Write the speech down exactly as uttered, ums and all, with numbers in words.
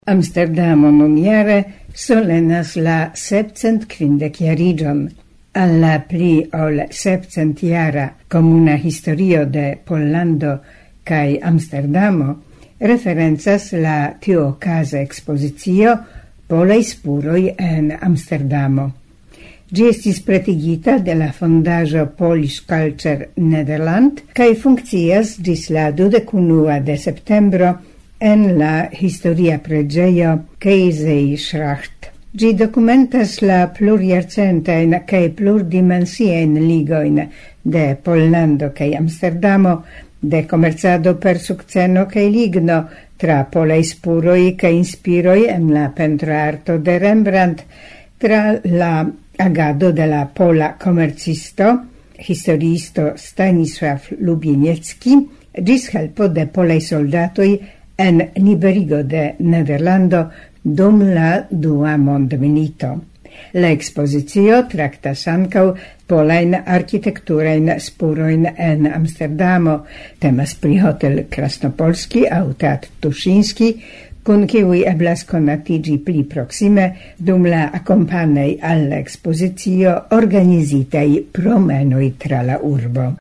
Amsterdamo nuniere solenas la septcent quindec jarigion. Alla pli ol septcent jara comuna historio de Pollando cae Amsterdamo referenzas la tiu casa expositio Polei spuroi en Amsterdamo. Gi estis pretigita de la fondaĵo Polish Culture Nederland cae funkcias ĝis la dudekunua de septembro en la historia preĝejo Keizersgracht. Gi documentas la plurjarcentajn kaj plurdimensiajn ligojn de Pollando kaj Amsterdamo, de komercado per sukceno kaj ligno, tra polaj spuroj kaj inspiroj en la pentroarto de Rembrandt, tra la agado de la pola komercisto, historiisto Stanisław Lubieniecki, ĝis helpo de polaj soldatoj en liberigo de Nederlando dum la dua mondmilito. La expositio traktas ankaŭ polajn arkitekturajn spurojn en Amsterdamo. Temas pri Hotel Krasnopolski aŭ Teatr Tuŝinski, kun kiuj eblas konatiĝi pli proksime dum la akompanej al la ekspozicio organizitaj promenoj tra la urbo.